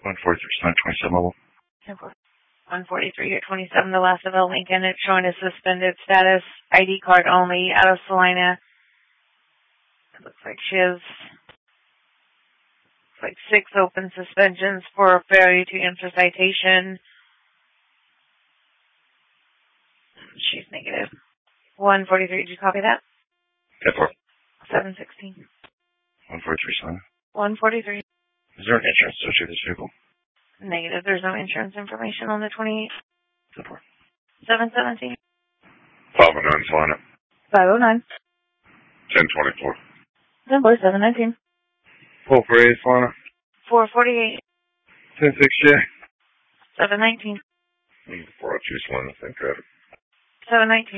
143, 27 level. 143 or 27, the last of the Lincoln. It's showing a suspended status, ID card only, out of Salina. It looks like she has 6 open suspensions for failure to answer citation. She's negative. 143, did you copy that? 716. 143, 143. Is there an insurance associated with this vehicle? Negative. There's no insurance information on the 28. 717. 717. 509, Salina. 509. 1024. 719. 448, Salina. 448. 106J. 719. 402, Salina. Thank you. 719.